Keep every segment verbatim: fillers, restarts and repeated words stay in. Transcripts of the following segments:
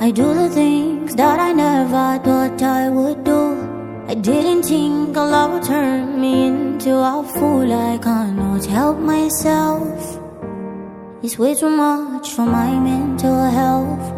I do the things that I never thought I would do. I didn't think love would turn me into a fool. I cannot help myself. It's way too much for my mental health.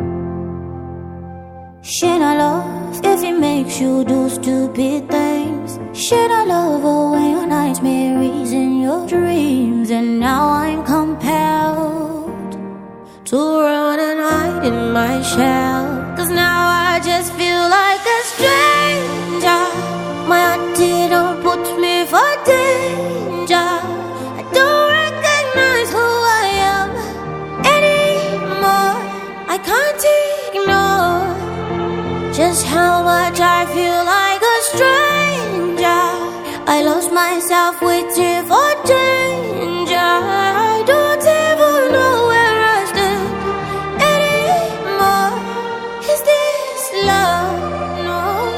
Should I love if it makes you do stupid things? Should I love away your nightmares and your dreams? And now I'm compelled to run and hide in my shell. Cause now I just feel like a stranger. My antidote puts me for danger. I don't recognize who I am anymore. I can't ignore just how much I feel like a stranger. I lost myself waiting for danger. I don't even know where I stand anymore. Is this love? No.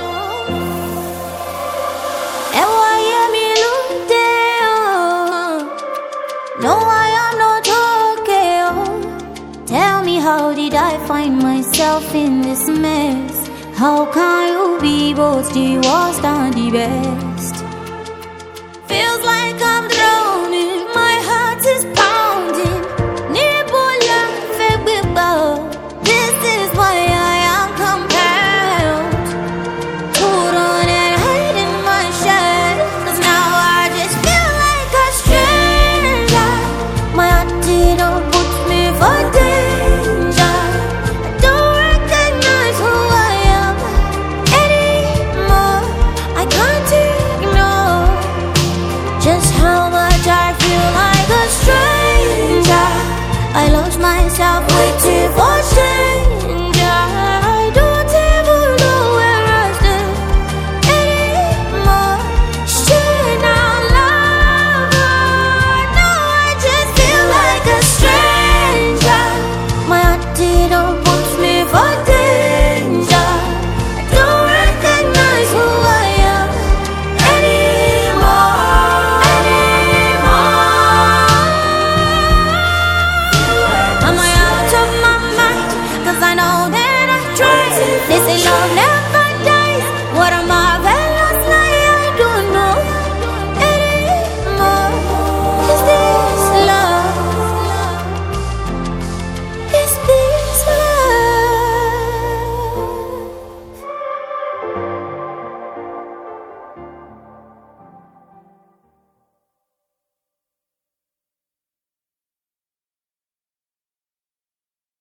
And why am I looking? No, I am not okay. Oh. Tell me, how did I find myself in this mess? How can you be both the worst and the best? Feels like I'm drowning, my heart is pounding. This is why I am compelled to run and hide in my shell. Cause now I just feel like a stranger. My antidote puts me for danger. I don't recognize who I am anymore. I can't ignore just how much I feel like a stranger. I lost myself